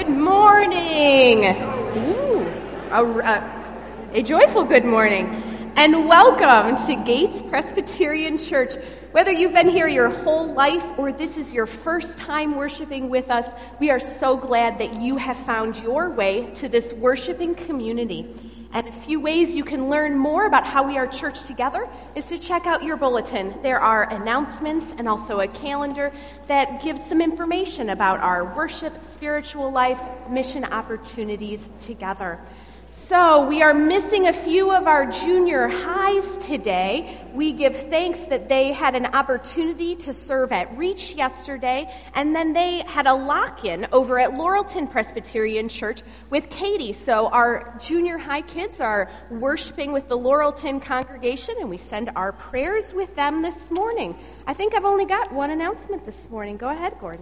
Good morning. Ooh, a joyful good morning. And welcome to Gates Presbyterian Church. Whether you've been here your whole life or this is your first time worshiping with us, we are so glad that you have found your way to this worshiping community. And a few ways you can learn more about how we are church together is to check out your bulletin. There are announcements and also a calendar that gives some information about our worship, spiritual life, mission opportunities together. So we are missing a few of our junior highs today. We give thanks that they had an opportunity to serve at Reach yesterday, and then they had a lock-in over at Laurelton Presbyterian Church with Katie. So our junior high kids are worshiping with the Laurelton congregation, and we send our prayers with them this morning. I think I've only got one announcement this morning. Go ahead, Gordon.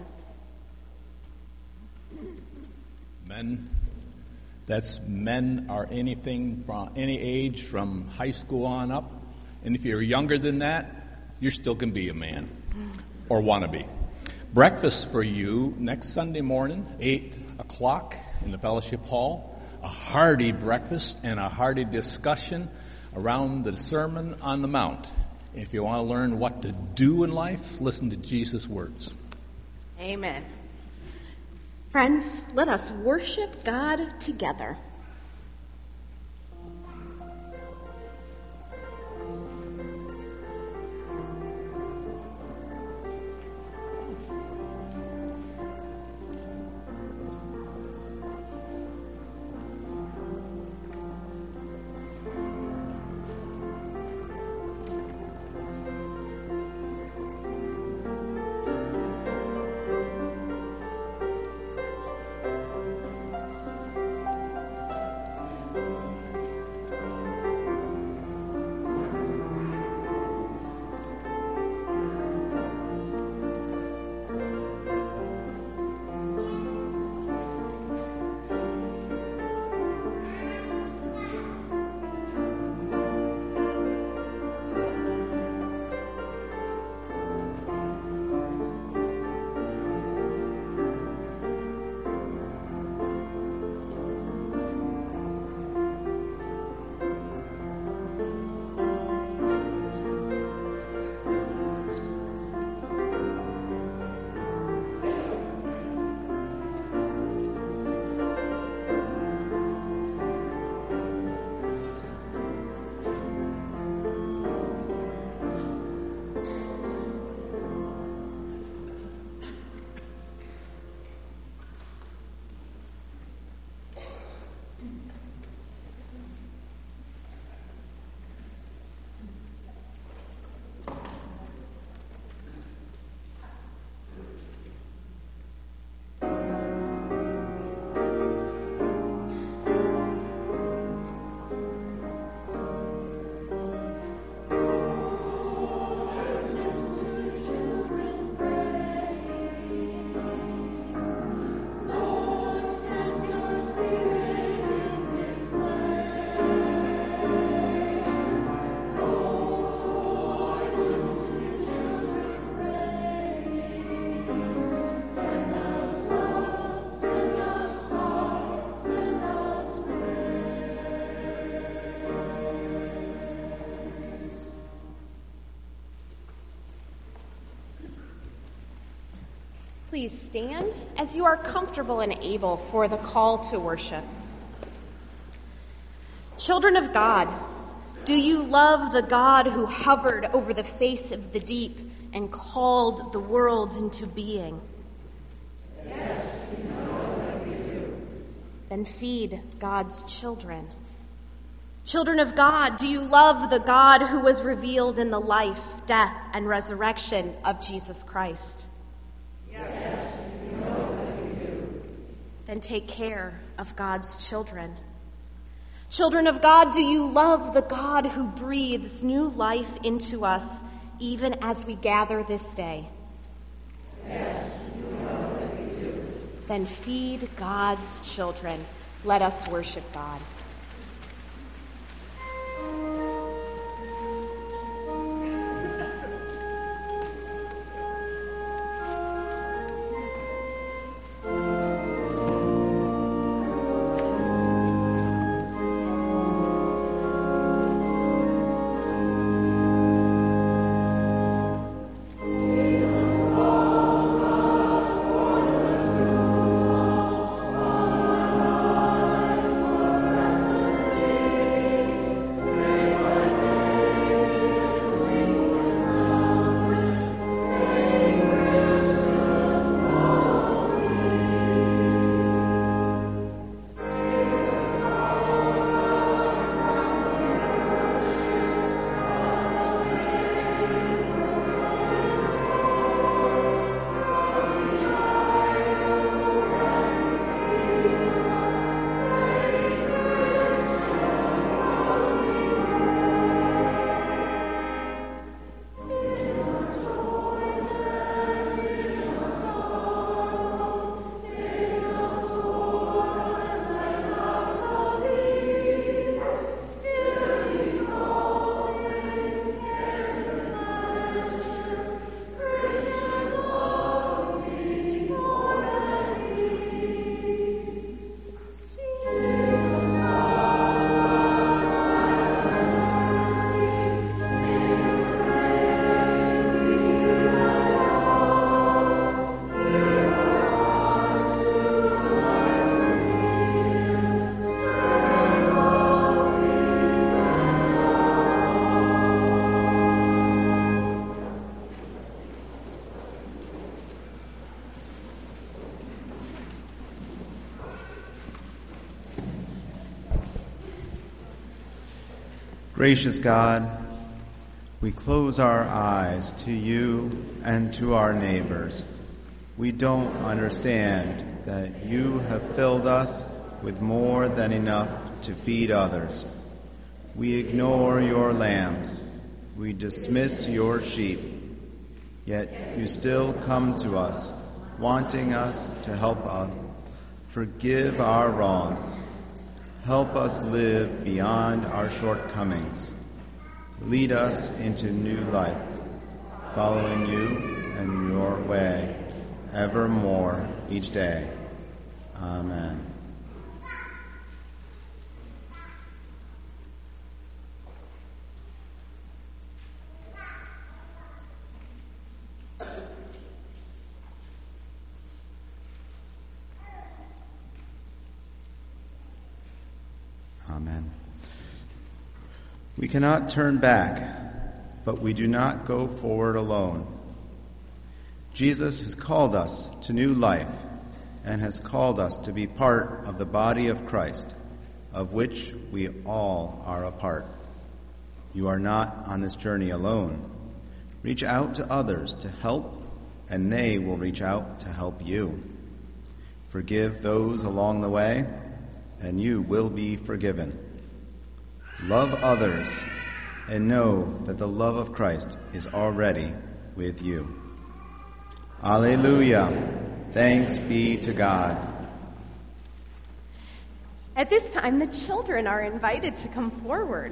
Men are anything from any age from high school on up. And if you're younger than that, you still can be a man or want to be. Breakfast for you next Sunday morning, 8 o'clock in the fellowship hall. A hearty breakfast and a hearty discussion around the Sermon on the Mount. If you want to learn what to do in life, listen to Jesus' words. Amen. Friends, let us worship God together. Please stand as you are comfortable and able for the call to worship. Children of God, do you love the God who hovered over the face of the deep and called the worlds into being? Yes, we know that we do. Then feed God's children. Children of God, do you love the God who was revealed in the life, death, and resurrection of Jesus Christ? Yes, we know that we do. Then take care of God's children. Children of God, do you love the God who breathes new life into us even as we gather this day? Yes, we know that we do. Then feed God's children. Let us worship God. Gracious God, we close our eyes to you and to our neighbors. We don't understand that you have filled us with more than enough to feed others. We ignore your lambs. We dismiss your sheep. Yet you still come to us, wanting us to help us forgive our wrongs. Help us live beyond our shortcomings. Lead us into new life, following you and your way evermore each day. Amen. Amen. We cannot turn back, but we do not go forward alone. Jesus has called us to new life and has called us to be part of the body of Christ, of which we all are a part. You are not on this journey alone. Reach out to others to help, and they will reach out to help you. Forgive those along the way, and you will be forgiven. Love others, and know that the love of Christ is already with you. Alleluia. Thanks be to God. At this time, the children are invited to come forward.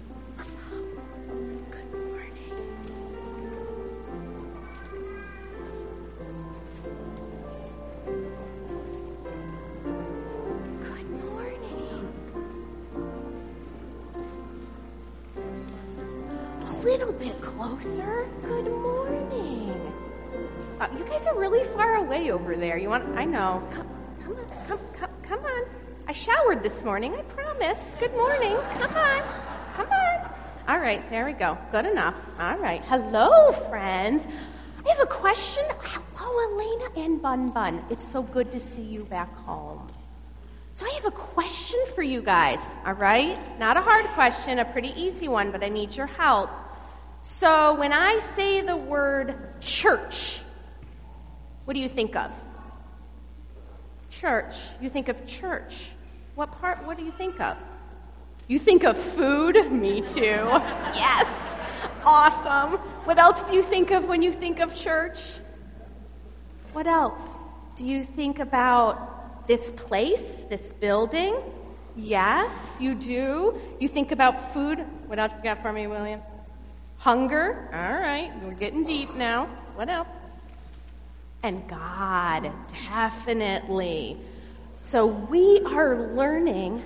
Little bit closer. Good morning. You guys are really far away over there. You want? I know. Come on. I showered this morning. I promise. Good morning. Come on. All right, there we go. Good enough. All right. Hello, friends. I have a question. Hello, Elena and Bun Bun. It's so good to see you back home. So I have a question for you guys. All right? Not a hard question, a pretty easy one, but I need your help. So when I say the word church, what do you think of? Church. You think of church. What do you think of? You think of food? Me too. Yes. Awesome. What else do you think of when you think of church? What else? Do you think about this place, this building? Yes, you do. You think about food. What else you got for me, William? Hunger. All right, we're getting deep now. What else? And God, definitely. So we are learning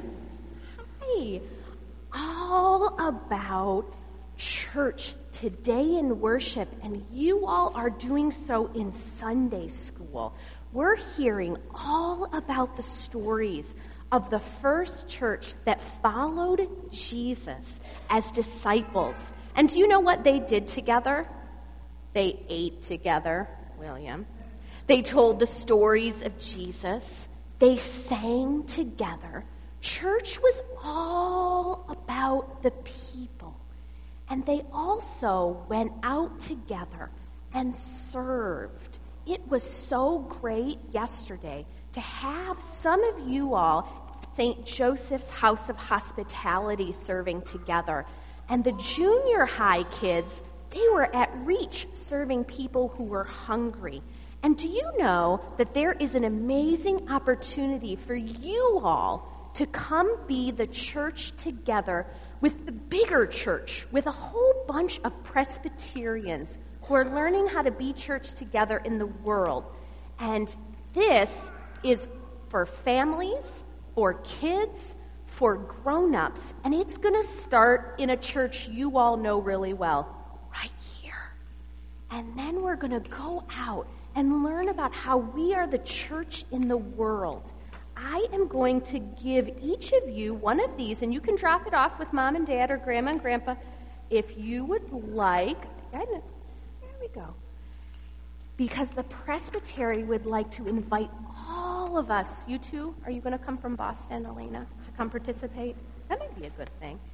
all about church today in worship, and you all are doing so in Sunday school. We're hearing all about the stories of the first church that followed Jesus as disciples. And do you know what they did together? They ate together, William. They told the stories of Jesus. They sang together. Church was all about the people. And they also went out together and served. It was so great yesterday to have some of you all at St. Joseph's House of Hospitality serving together. And the junior high kids, they were at Reach serving people who were hungry. And do you know that there is an amazing opportunity for you all to come be the church together with the bigger church, with a whole bunch of Presbyterians who are learning how to be church together in the world. And this is for families, for kids, for grown-ups, and it's going to start in a church you all know really well, right here. And then we're going to go out and learn about how we are the church in the world. I am going to give each of you one of these, and you can drop it off with Mom and Dad or Grandma and Grandpa if you would like. There we go. Because the Presbytery would like to invite all of us. You two, are you going to come from Boston, Elena, to come participate? That might be a good thing.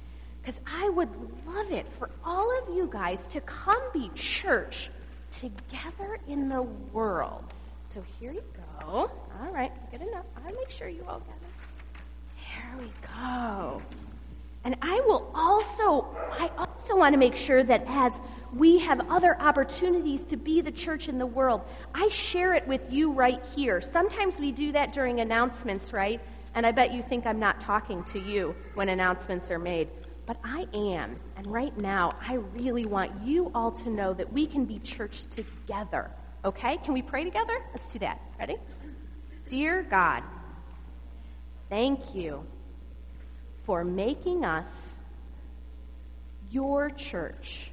because I would love it for all of you guys to come be church together in the world. So here you go. All right, good enough. I'll make sure you all get it. There we go. And I also want to make sure that as we have other opportunities to be the church in the world, I share it with you right here. Sometimes we do that during announcements, right? And I bet you think I'm not talking to you when announcements are made. But I am. And right now, I really want you all to know that we can be church together. Okay? Can we pray together? Let's do that. Ready? Dear God, thank you for making us your church.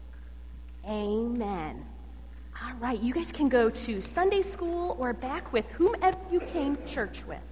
Amen. All right, you guys can go to Sunday school or back with whomever you came to church with.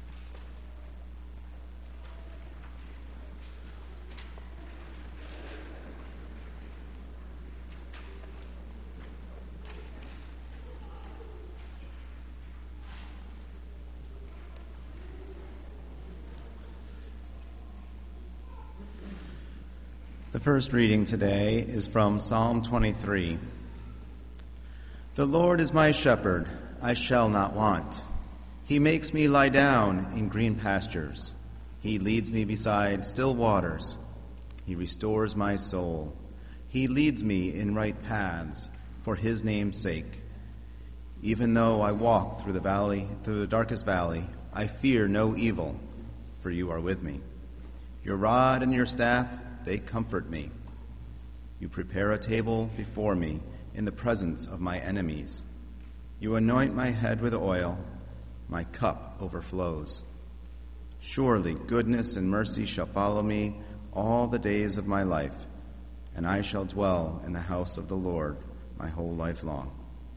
The first reading today is from Psalm 23. The Lord is my shepherd, I shall not want. He makes me lie down in green pastures. He leads me beside still waters. He restores my soul. He leads me in right paths for his name's sake. Even though I walk through the darkest valley, I fear no evil, for you are with me. Your rod and your staff, they comfort me. You prepare a table before me in the presence of my enemies. You anoint my head with oil, my cup overflows. Surely goodness and mercy shall follow me all the days of my life, and I shall dwell in the house of the Lord my whole life long.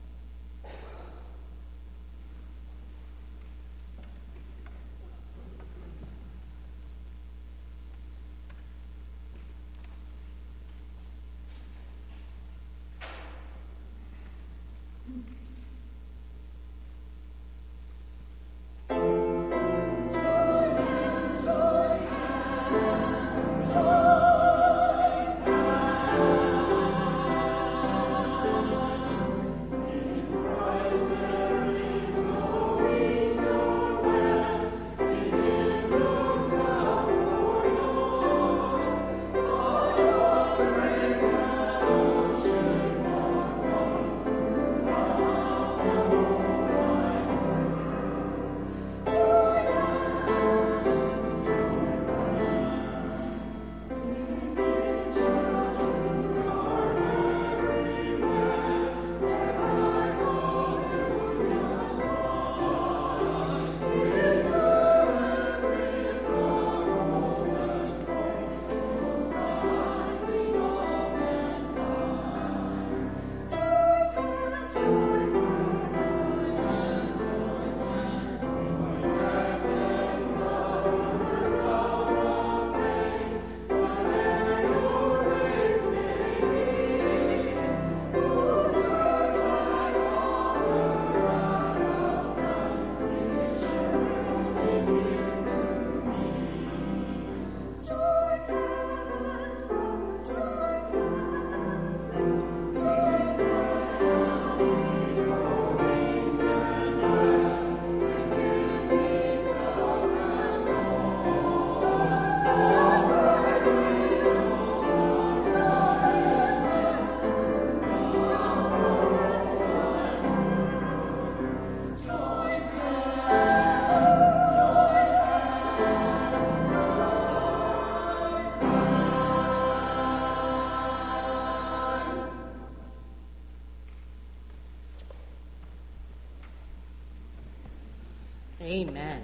Amen.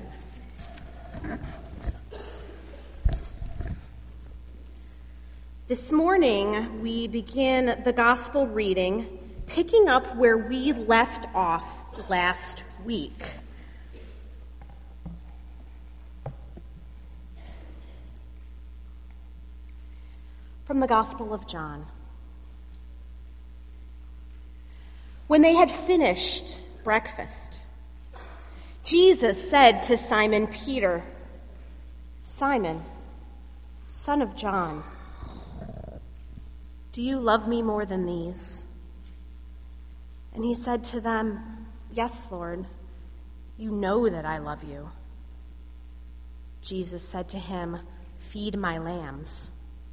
This morning, we begin the gospel reading, picking up where we left off last week. From the Gospel of John. When they had finished breakfast, Jesus said to Simon Peter, "Simon, "Son of John, do you love me more than these?" And he said to them, "Yes, Lord, you know that I love you." Jesus said to him, "Feed my lambs."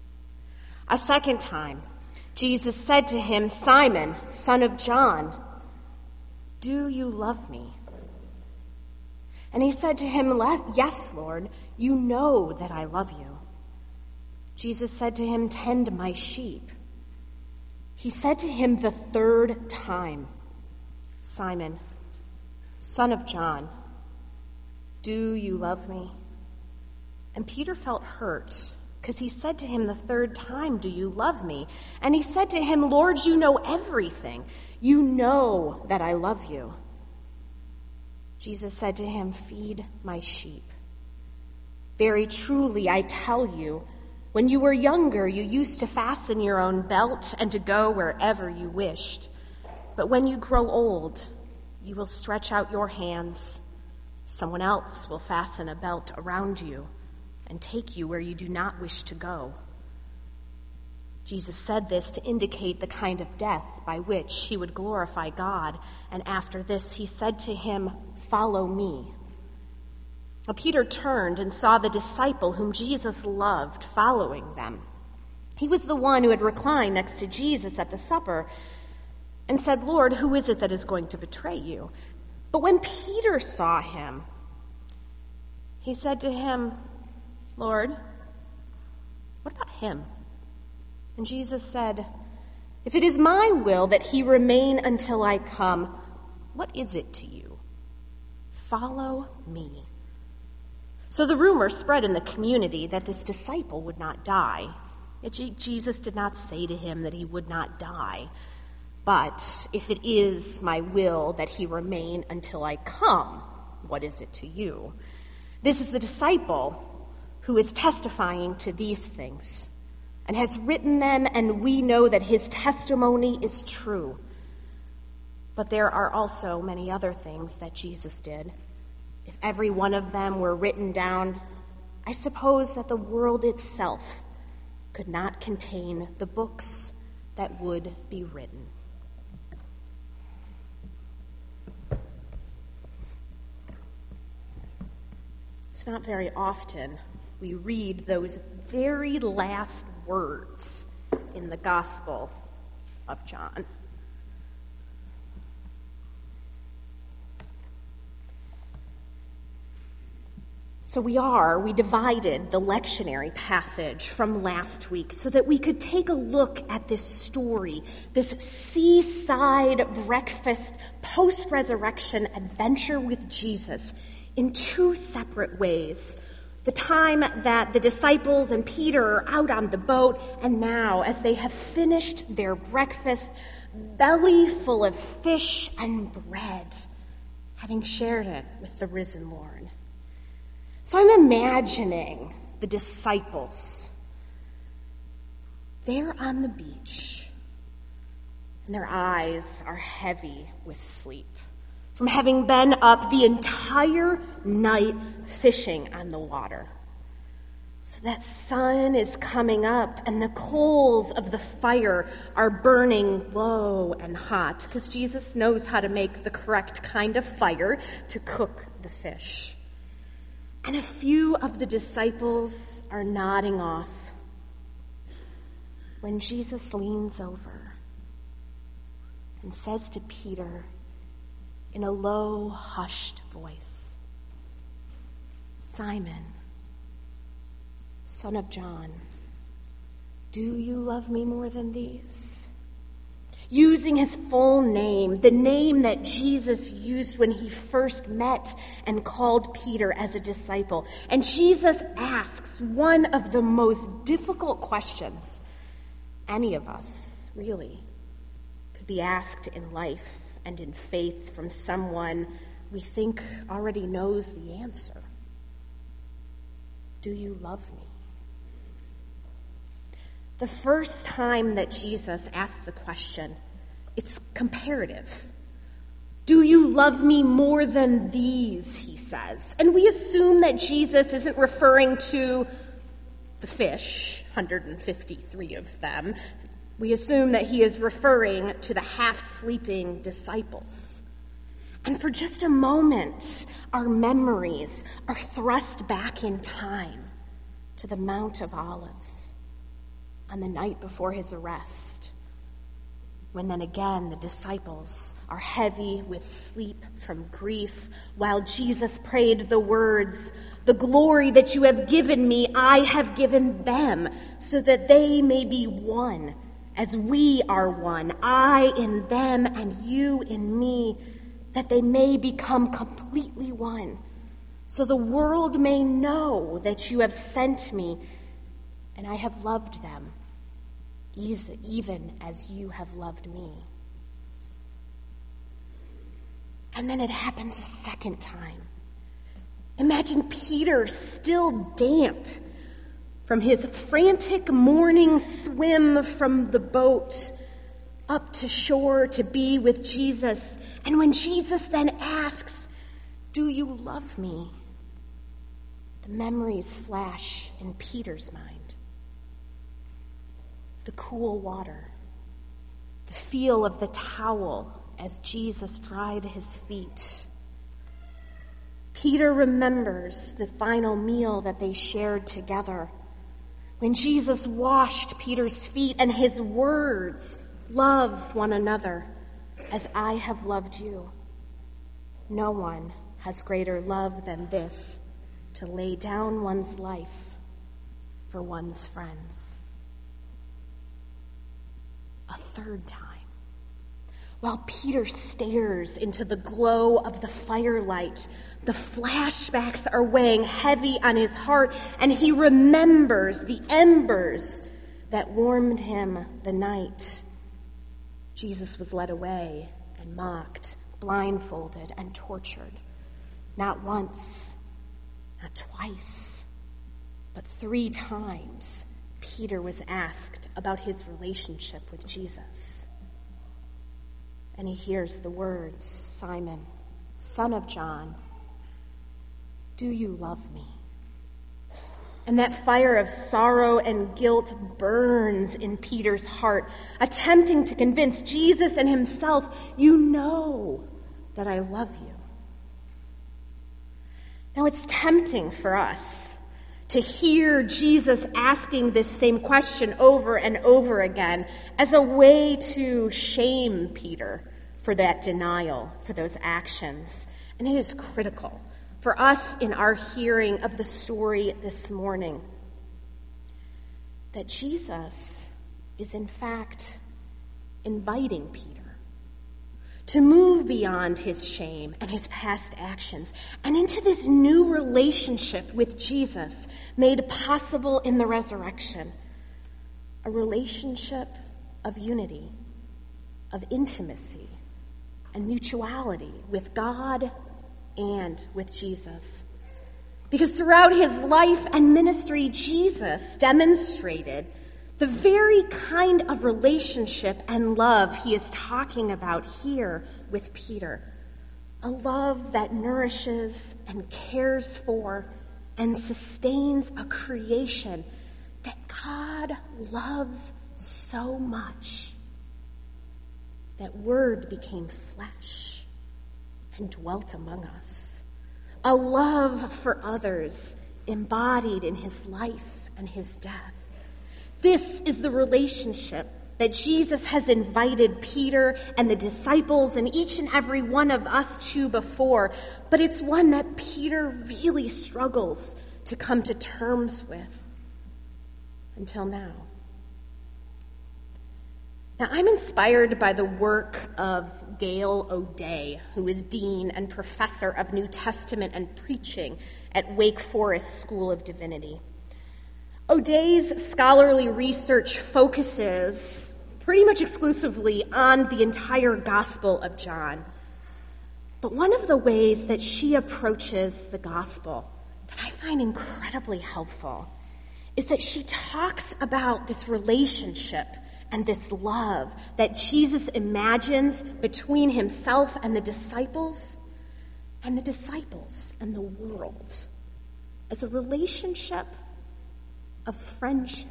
A second time, Jesus said to him, "Simon, son of John, do you love me?" And he said to him, "Yes, Lord, you know that I love you." Jesus said to him, "Tend my sheep." He said to him the third time, "Simon, son of John, do you love me?" And Peter felt hurt because he said to him the third time, "Do you love me?" And he said to him, "Lord, you know everything. You know that I love you." Jesus said to him, "Feed my sheep. Very truly, I tell you, when you were younger, you used to fasten your own belt and to go wherever you wished. But when you grow old, you will stretch out your hands. Someone else will fasten a belt around you and take you where you do not wish to go." Jesus said this to indicate the kind of death by which he would glorify God. And after this, he said to him, "Follow me." Now, Peter turned and saw the disciple whom Jesus loved following them. He was the one who had reclined next to Jesus at the supper and said, "Lord, who is it that is going to betray you?" But when Peter saw him, he said to him, "Lord, what about him?" And Jesus said, "If it is my will that he remain until I come, what is it to you? Follow me." So the rumor spread in the community that this disciple would not die. Yet Jesus did not say to him that he would not die. "But if it is my will that he remain until I come, what is it to you?" This is the disciple who is testifying to these things and has written them, and we know that his testimony is true. But there are also many other things that Jesus did. If every one of them were written down, I suppose that the world itself could not contain the books that would be written. It's not very often we read those very last words in the Gospel of John. So we divided the lectionary passage from last week so that we could take a look at this story, this seaside breakfast, post-resurrection adventure with Jesus in two separate ways. The time that the disciples and Peter are out on the boat, and now as they have finished their breakfast, belly full of fish and bread, having shared it with the risen Lord. So I'm imagining the disciples. They're on the beach, and their eyes are heavy with sleep from having been up the entire night fishing on the water. So that sun is coming up, and the coals of the fire are burning low and hot, because Jesus knows how to make the correct kind of fire to cook the fish. And a few of the disciples are nodding off when Jesus leans over and says to Peter in a low, hushed voice, "Simon, son of John, do you love me more than these?" Using his full name, the name that Jesus used when he first met and called Peter as a disciple. And Jesus asks one of the most difficult questions any of us really could be asked in life and in faith from someone we think already knows the answer. Do you love me? The first time that Jesus asked the question, it's comparative. Do you love me more than these, he says. And we assume that Jesus isn't referring to the fish, 153 of them, we assume that he is referring to the half-sleeping disciples. And for just a moment, our memories are thrust back in time to the Mount of Olives on the night before his arrest, when then again the disciples are heavy with sleep from grief, while Jesus prayed the words, "The glory that you have given me, I have given them, so that they may be one, as we are one, I in them and you in me, that they may become completely one, so the world may know that you have sent me, and I have loved them, even as you have loved me." And then it happens a second time. Imagine Peter still damp from his frantic morning swim from the boat up to shore to be with Jesus. And when Jesus then asks, "Do you love me?" the memories flash in Peter's mind. The cool water, the feel of the towel as Jesus dried his feet. Peter remembers the final meal that they shared together, when Jesus washed Peter's feet and his words, "Love one another as I have loved you." No one has greater love than this, to lay down one's life for one's friends. A third time, while Peter stares into the glow of the firelight, the flashbacks are weighing heavy on his heart, and he remembers the embers that warmed him the night Jesus was led away and mocked, blindfolded and tortured. Not once, not twice, but 3 times Peter was asked about his relationship with Jesus. And he hears the words, "Simon, son of John, do you love me?" And that fire of sorrow and guilt burns in Peter's heart, attempting to convince Jesus and himself, "You know that I love you." Now, it's tempting for us to hear Jesus asking this same question over and over again as a way to shame Peter for that denial, for those actions. And it is critical for us in our hearing of the story this morning that Jesus is in fact inviting Peter to move beyond his shame and his past actions and into this new relationship with Jesus made possible in the resurrection, a relationship of unity, of intimacy, and mutuality with God and with Jesus. Because throughout his life and ministry, Jesus demonstrated the very kind of relationship and love he is talking about here with Peter. A love that nourishes and cares for and sustains a creation that God loves so much that Word became flesh and dwelt among us. A love for others embodied in his life and his death. This is the relationship that Jesus has invited Peter and the disciples and each and every one of us to before, but it's one that Peter really struggles to come to terms with until now. Now, I'm inspired by the work of Gail O'Day, who is Dean and Professor of New Testament and Preaching at Wake Forest School of Divinity. O'Day's scholarly research focuses pretty much exclusively on the entire Gospel of John. But one of the ways that she approaches the Gospel that I find incredibly helpful is that she talks about this relationship and this love that Jesus imagines between himself and the disciples and the world as a relationship of friendship.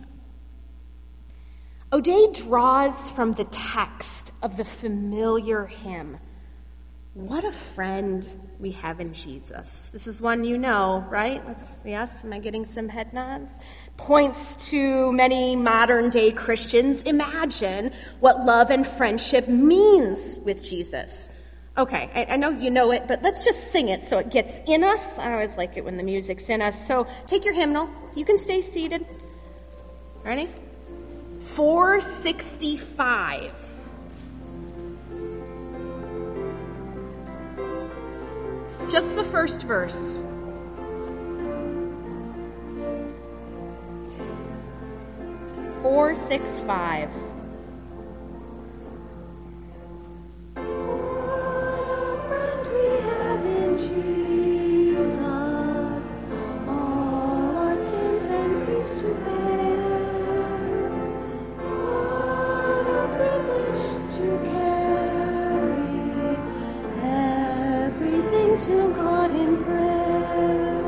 O'Day draws from the text of the familiar hymn, "What a friend we have in Jesus." This is one you know, right? Yes, am I getting some head nods? Points to many modern-day Christians imagine what love and friendship means with Jesus. Okay, I know you know it, but let's just sing it so it gets in us. I always like it when the music's in us. So take your hymnal. You can stay seated. Ready? 465. Just the first verse. Four, 6, 5. To God in prayer.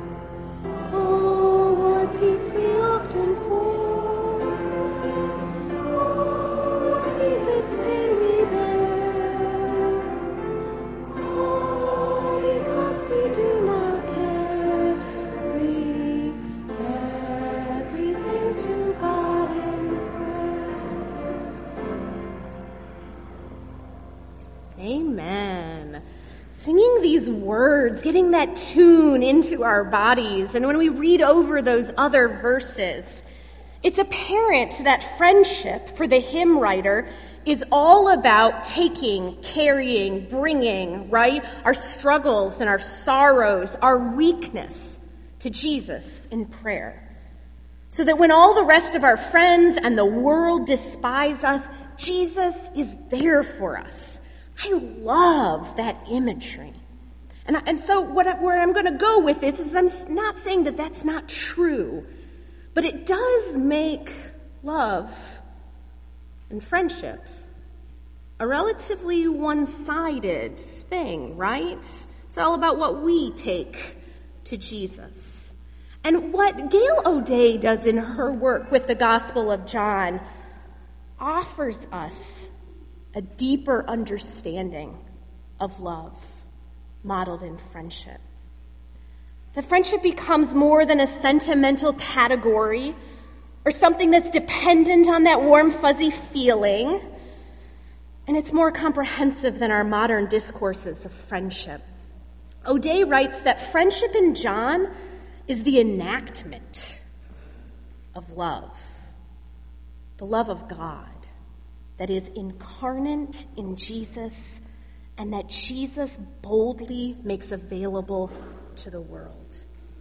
Oh, what peace we often forfeit. Oh, what needless pain we bear. Oh, because we do not carry everything to God in prayer. Amen. Singing these words, getting that tune into our bodies, and when we read over those other verses, it's apparent that friendship for the hymn writer is all about taking, carrying, bringing, right? Our struggles and our sorrows, our weakness to Jesus in prayer. So that when all the rest of our friends and the world despise us, Jesus is there for us. I love that imagery. And so where I'm going to go with this is I'm not saying that that's not true, but it does make love and friendship a relatively one-sided thing, right? It's all about what we take to Jesus. And what Gail O'Day does in her work with the Gospel of John offers us a deeper understanding of love modeled in friendship. That friendship becomes more than a sentimental category or something that's dependent on that warm, fuzzy feeling, and it's more comprehensive than our modern discourses of friendship. O'Day writes that friendship in John is the enactment of love, the love of God that is incarnate in Jesus and that Jesus boldly makes available to the world.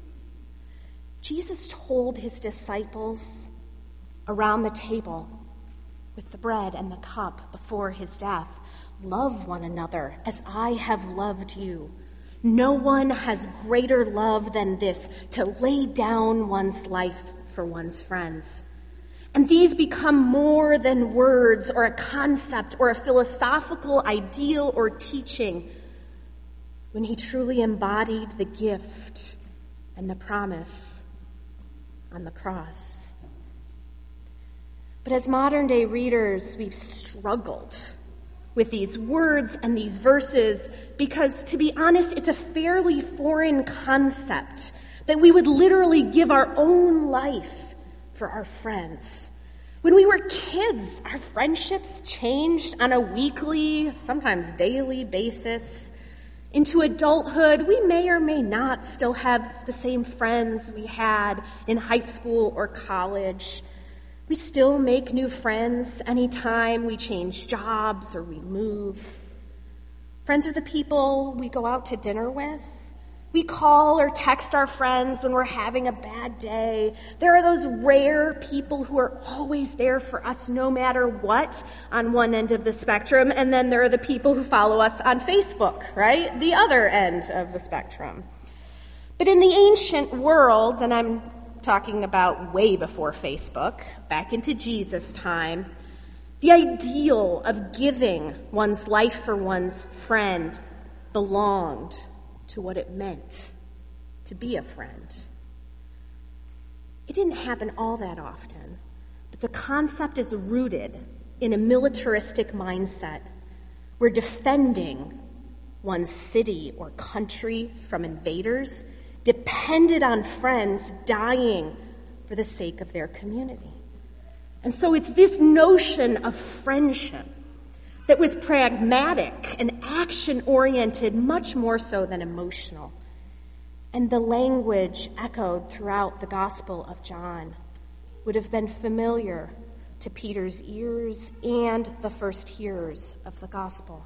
Jesus told his disciples around the table with the bread and the cup before his death, "Love one another as I have loved you. No one has greater love than this, to lay down one's life for one's friends." And these become more than words or a concept or a philosophical ideal or teaching when he truly embodied the gift and the promise on the cross. But as modern-day readers, we've struggled with these words and these verses because, to be honest, it's a fairly foreign concept that we would literally give our own life for our friends. When we were kids, our friendships changed on a weekly, sometimes daily basis. Into adulthood, we may or may not still have the same friends we had in high school or college. We still make new friends anytime we change jobs or we move. Friends are the people we go out to dinner with. We call or text our friends when we're having a bad day. There are those rare people who are always there for us no matter what on one end of the spectrum, and then there are the people who follow us on Facebook, right? The other end of the spectrum. But in the ancient world, and I'm talking about way before Facebook, back into Jesus' time, the ideal of giving one's life for one's friend belonged to what it meant to be a friend. It didn't happen all that often, but the concept is rooted in a militaristic mindset where defending one's city or country from invaders depended on friends dying for the sake of their community. And so it's this notion of friendship that was pragmatic and action-oriented, much more so than emotional. And the language echoed throughout the Gospel of John would have been familiar to Peter's ears and the first hearers of the Gospel.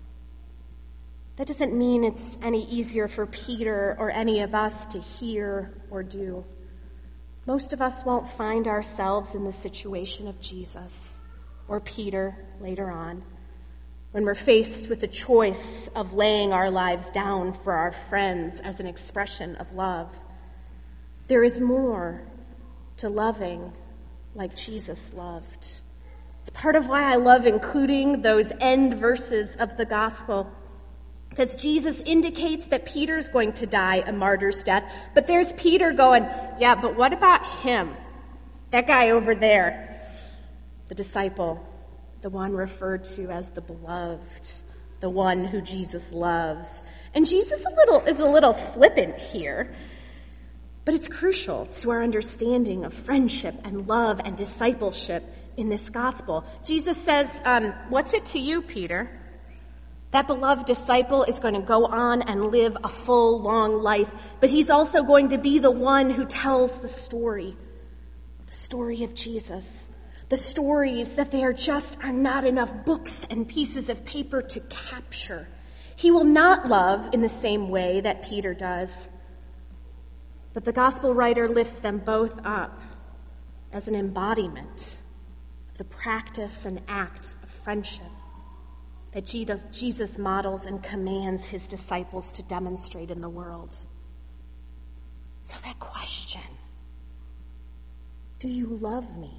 That doesn't mean it's any easier for Peter or any of us to hear or do. Most of us won't find ourselves in the situation of Jesus or Peter later on, when we're faced with the choice of laying our lives down for our friends as an expression of love. There is more to loving like Jesus loved. It's part of why I love including those end verses of the gospel, because Jesus indicates that Peter's going to die a martyr's death, but there's Peter going, yeah, but what about him? That guy over there, the disciple, the one referred to as the beloved, the one who Jesus loves. And Jesus is a little flippant here, but it's crucial to our understanding of friendship and love and discipleship in this gospel. Jesus says, what's it to you, Peter? That beloved disciple is going to go on and live a full, long life, but he's also going to be the one who tells the story of Jesus. The stories that there just are not enough books and pieces of paper to capture. He will not love in the same way that Peter does. But the gospel writer lifts them both up as an embodiment of the practice and act of friendship that Jesus models and commands his disciples to demonstrate in the world. So that question, do you love me,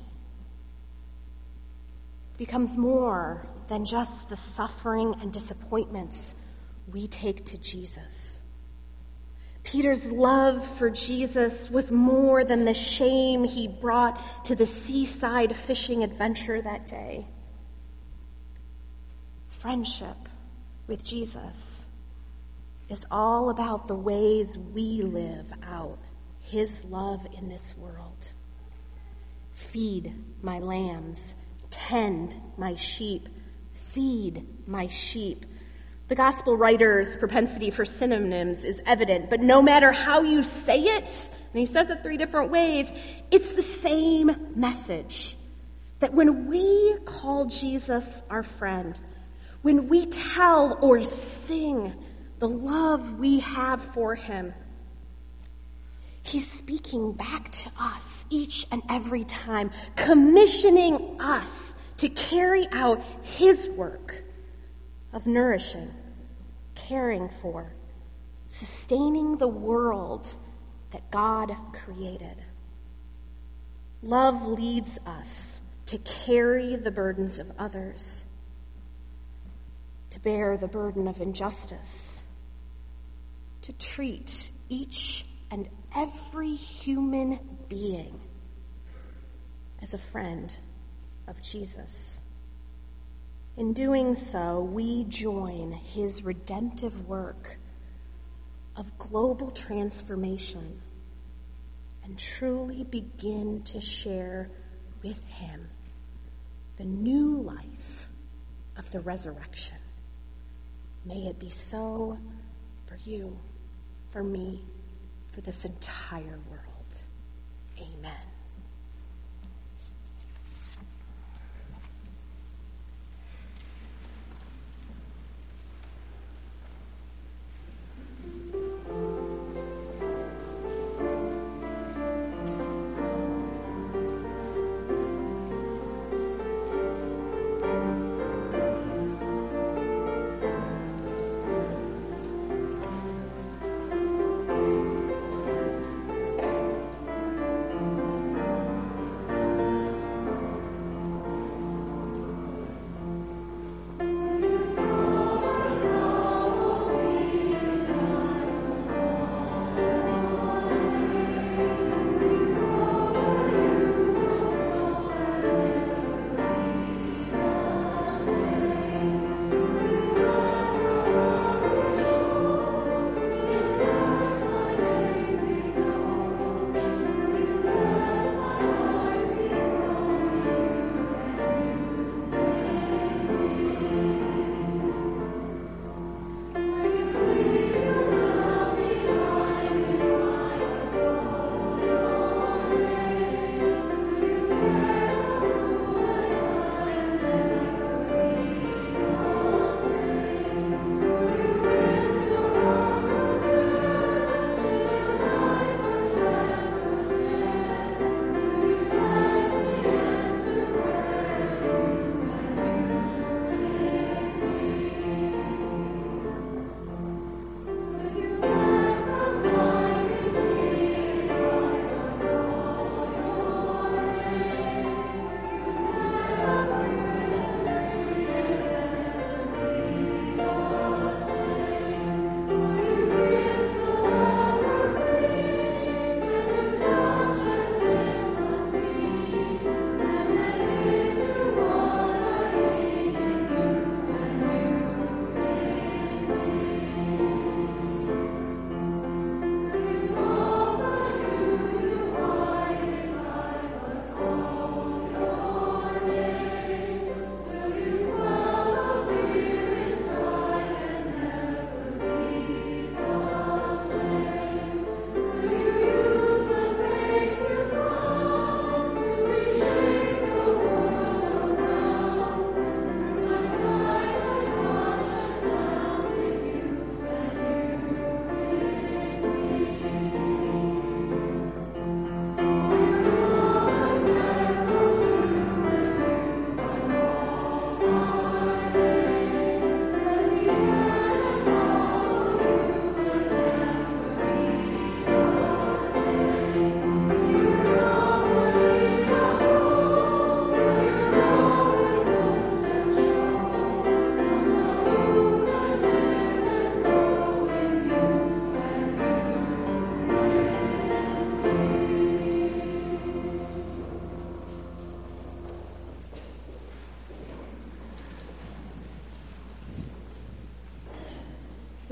becomes more than just the suffering and disappointments we take to Jesus. Peter's love for Jesus was more than the shame he brought to the seaside fishing adventure that day. Friendship with Jesus is all about the ways we live out his love in this world. Feed my lambs. Tend my sheep, feed my sheep. The gospel writer's propensity for synonyms is evident, but no matter how you say it, and he says it 3 different ways, it's the same message. That when we call Jesus our friend, when we tell or sing the love we have for him, he's speaking back to us each and every time, commissioning us to carry out his work of nourishing, caring for, sustaining the world that God created. Love leads us to carry the burdens of others, to bear the burden of injustice, to treat each and every human being as a friend of Jesus. In doing so, we join his redemptive work of global transformation and truly begin to share with him the new life of the resurrection. May it be so for you, for me, for this entire world. Amen.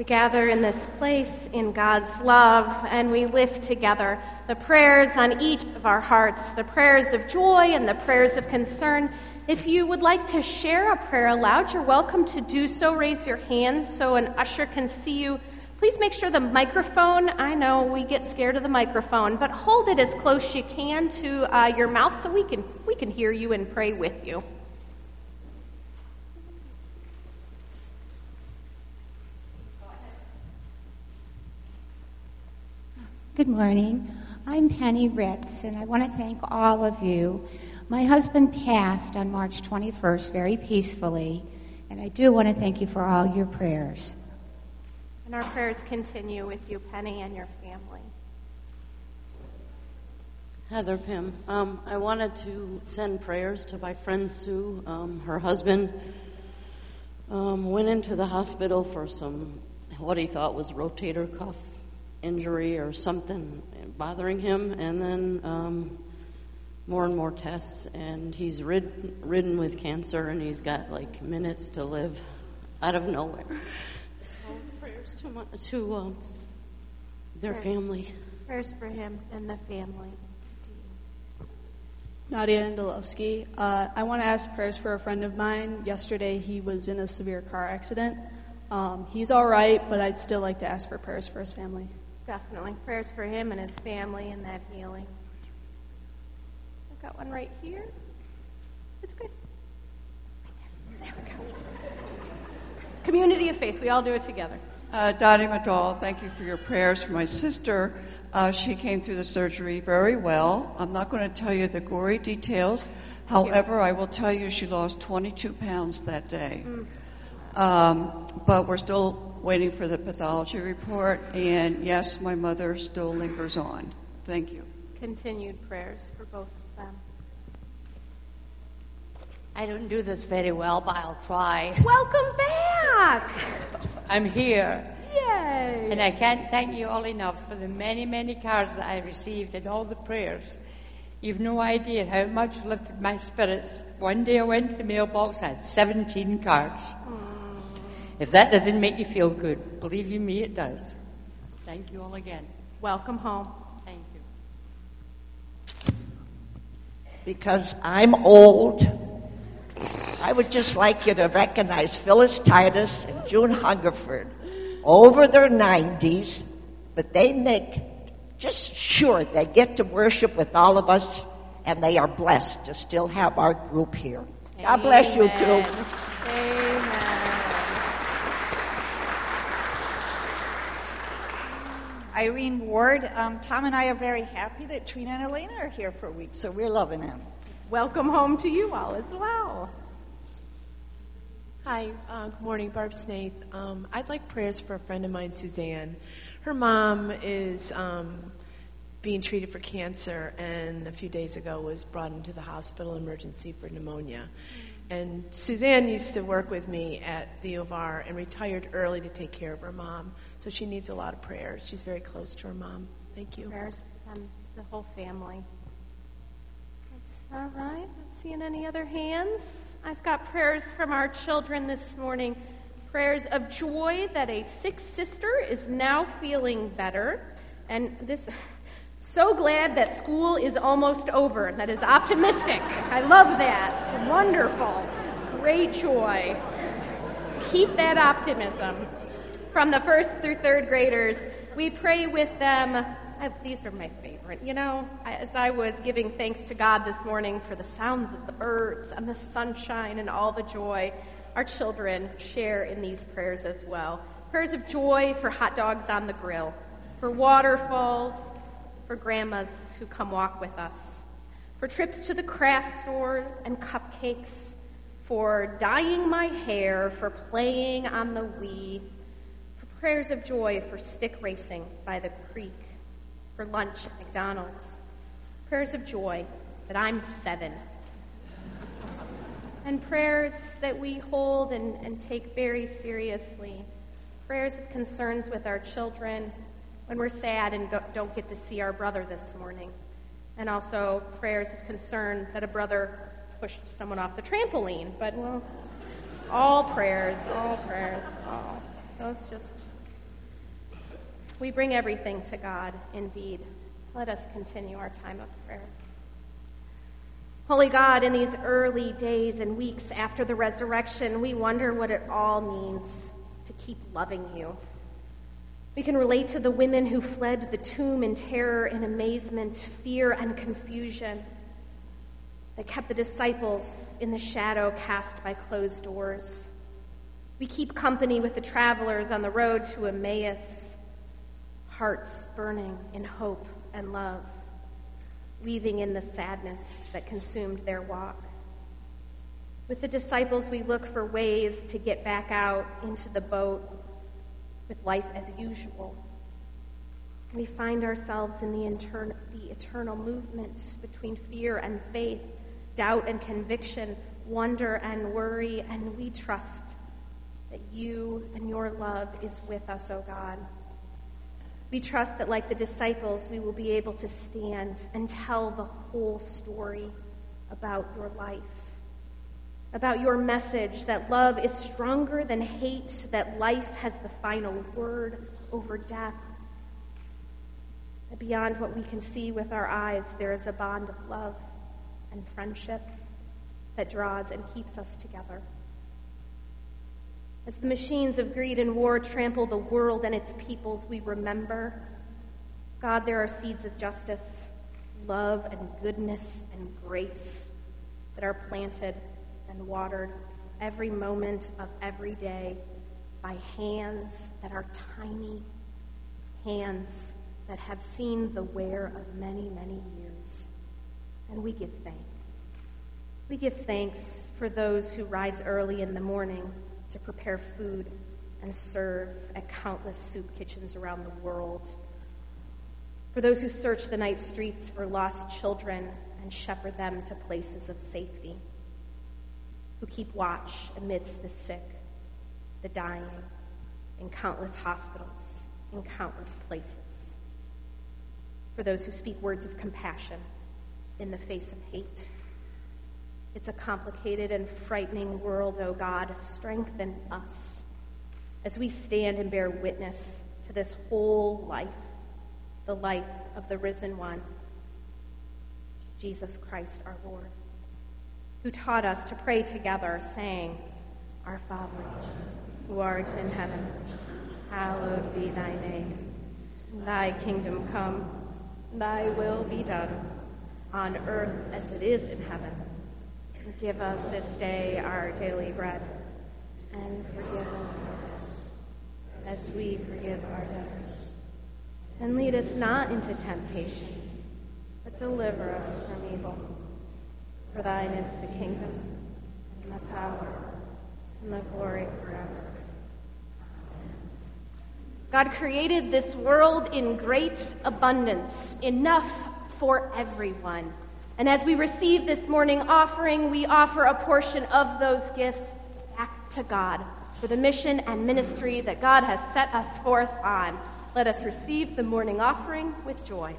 gather in this place in God's love, and we lift together the prayers on each of our hearts, the prayers of joy and the prayers of concern. If you would like to share a prayer aloud, you're welcome to do so. Raise your hand so an usher can see you. Please make sure the microphone, I know we get scared of the microphone, but hold it as close as you can to your mouth so we can hear you and pray with you. Good morning. I'm Penny Ritz, and I want to thank all of you. My husband passed on March 21st very peacefully, and I do want to thank you for all your prayers. And our prayers continue with you, Penny, and your family. Heather Pym. I wanted to send prayers to my friend Sue. Her husband went into the hospital for what he thought was rotator cuff injury or something bothering him, and then more and more tests, and he's ridden with cancer, and he's got like minutes to live out of nowhere. So prayers to their family. Prayers for him and the family. Nadia Andolovsky. I want to ask prayers for a friend of mine. Yesterday he was in a severe car accident. He's all right, but I'd still like to ask for prayers for his family. Definitely. Prayers for him and his family and that healing. I've got one right here. It's good. There we go. Community of faith. We all do it together. Dottie Madal, thank you for your prayers for my sister. She came through the surgery very well. I'm not going to tell you the gory details. However, I will tell you she lost 22 pounds that day. But we're still waiting for the pathology report, and yes, my mother still lingers on. Thank you. Continued prayers for both of them. I don't do this very well, but I'll try. Welcome back! I'm here. Yay! And I can't thank you all enough for the many, many cards that I received and all the prayers. You've no idea how much lifted my spirits. One day I went to the mailbox, I had 17 cards. If that doesn't make you feel good, believe you me, it does. Thank you all again. Welcome home. Thank you. Because I'm old, I would just like you to recognize Phyllis Titus and June Hungerford over their 90s, but they make just sure they get to worship with all of us, and they are blessed to still have our group here. God bless you, too. Amen. Irene Ward. Tom and I are very happy that Trina and Elena are here for a week, so we're loving them. Welcome home to you all as well. Hi, good morning, Barb Snaith. I'd like prayers for a friend of mine, Suzanne. Her mom is being treated for cancer, and a few days ago was brought into the hospital emergency for pneumonia. And Suzanne used to work with me at the U of R and retired early to take care of her mom. So she needs a lot of prayers. She's very close to her mom. Thank you. Prayers for the whole family. That's all right. Not seeing any other hands. I've got prayers from our children this morning. Prayers of joy that a sick sister is now feeling better. And this... So glad that school is almost over. That is optimistic. I love that. Wonderful. Great joy. Keep that optimism. From the first through third graders, we pray with them. These are my favorite. You know, as I was giving thanks to God this morning for the sounds of the birds and the sunshine and all the joy, our children share in these prayers as well. Prayers of joy for hot dogs on the grill, for waterfalls, for grandmas who come walk with us, for trips to the craft store and cupcakes, for dyeing my hair, for playing on the Wii, for prayers of joy for stick racing by the creek, for lunch at McDonald's, prayers of joy that I'm 7, and prayers that we hold and take very seriously, prayers of concerns with our children, when we're sad and don't get to see our brother this morning. And also prayers of concern that a brother pushed someone off the trampoline. But, well, all prayers. Those just We bring everything to God, indeed. Let us continue our time of prayer. Holy God, in these early days and weeks after the resurrection, we wonder what it all means to keep loving you. We can relate to the women who fled the tomb in terror and amazement, fear and confusion that kept the disciples in the shadow cast by closed doors. We keep company with the travelers on the road to Emmaus, hearts burning in hope and love, weaving in the sadness that consumed their walk. With the disciples, we look for ways to get back out into the boat with life as usual. We find ourselves in the eternal movement between fear and faith, doubt and conviction, wonder and worry, and we trust that you and your love is with us, O God. We trust that, like the disciples, we will be able to stand and tell the whole story about your life, about your message that love is stronger than hate, that life has the final word over death, that beyond what we can see with our eyes, there is a bond of love and friendship that draws and keeps us together. As the machines of greed and war trample the world and its peoples, we remember, God, there are seeds of justice, love and goodness and grace that are planted and watered every moment of every day by hands that are tiny, hands that have seen the wear of many, many years. And we give thanks. We give thanks for those who rise early in the morning to prepare food and serve at countless soup kitchens around the world, for those who search the night streets for lost children and shepherd them to places of safety, who keep watch amidst the sick, the dying, in countless hospitals, in countless places, for those who speak words of compassion in the face of hate. It's a complicated and frightening world, O God. Strengthen us as we stand and bear witness to this whole life, the life of the risen one, Jesus Christ our Lord, who taught us to pray together, saying, Our Father, who art in heaven, hallowed be thy name. Thy kingdom come, thy will be done, on earth as it is in heaven. Give us this day our daily bread, and forgive us our debts, as we forgive our debtors. And lead us not into temptation, but deliver us from evil. For thine is the kingdom, and the power, and the glory forever. God created this world in great abundance, enough for everyone. And as we receive this morning offering, we offer a portion of those gifts back to God for the mission and ministry that God has set us forth on. Let us receive the morning offering with joy.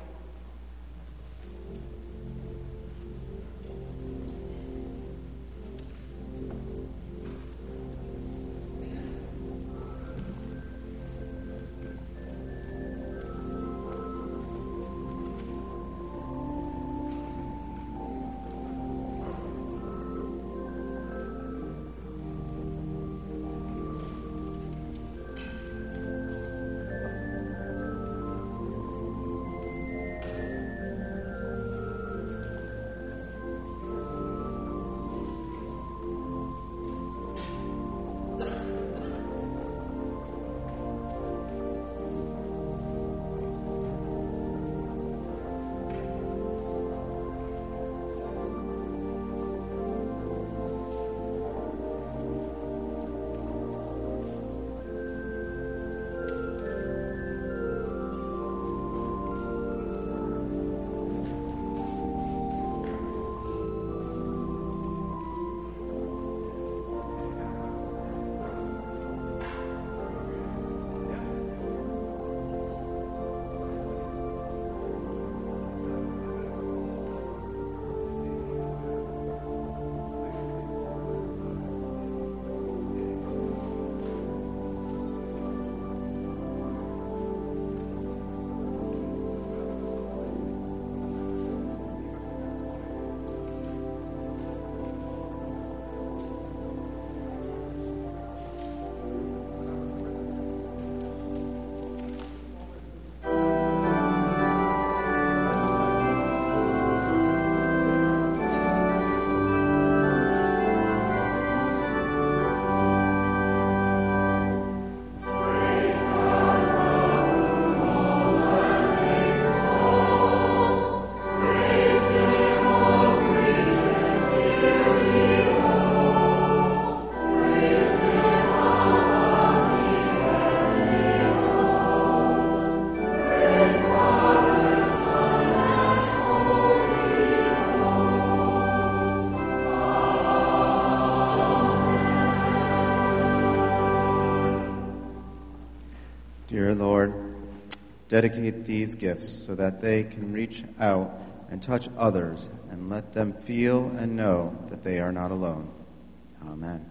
Dear Lord, dedicate these gifts so that they can reach out and touch others and let them feel and know that they are not alone. Amen.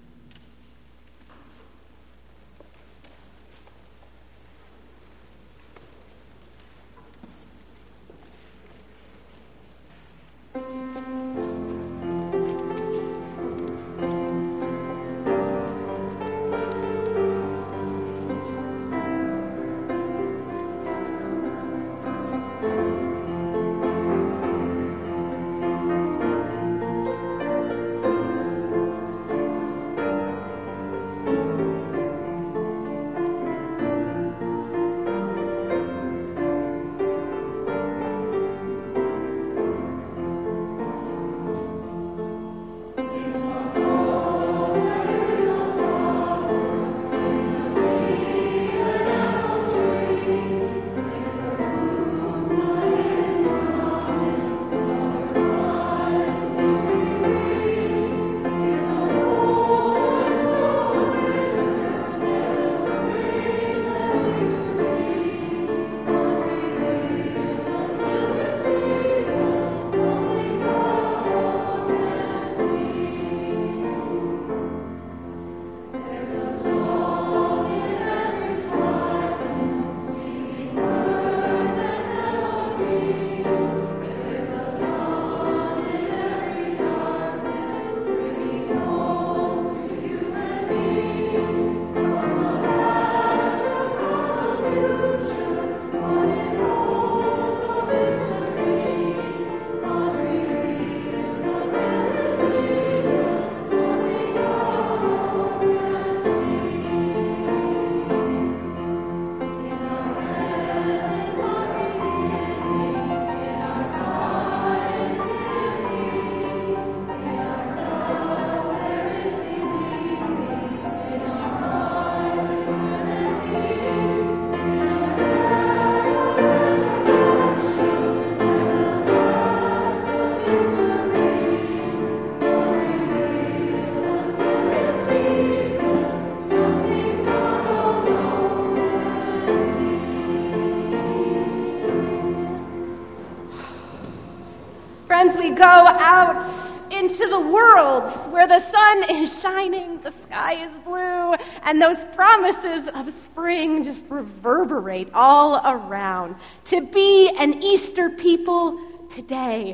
Friends, we go out into the world where the sun is shining, the sky is blue, and those promises of spring just reverberate all around. To be an Easter people today,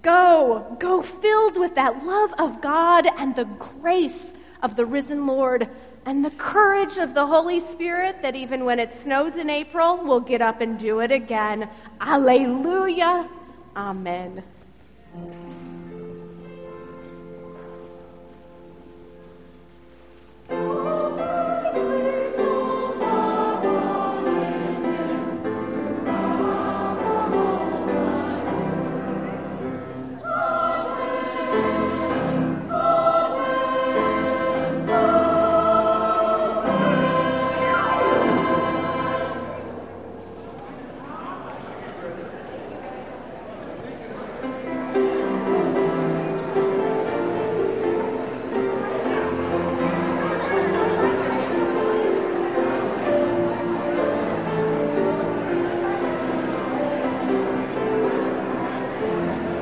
go filled with that love of God and the grace of the risen Lord and the courage of the Holy Spirit that even when it snows in April, we'll get up and do it again. Alleluia. Amen.